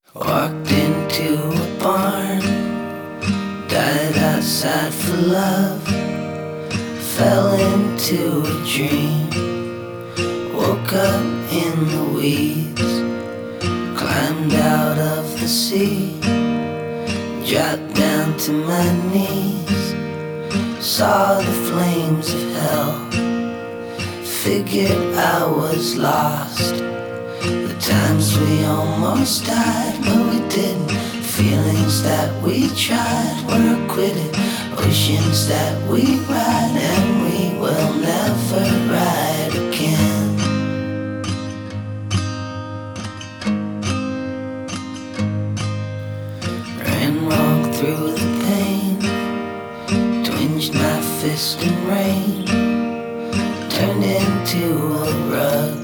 Walked into a barn, died outside for love, fell into a dream, woke up in the weeds, climbed out of the sea, dropped down to my knees, saw the flames of hell, figured I was lost. The times we almost died, but we didn't. Feelings that we tried were acquitted. Oceans that we ride, and we will never ride again. Ran wrong through the pain, twinged my fist in rain, turned into a rug,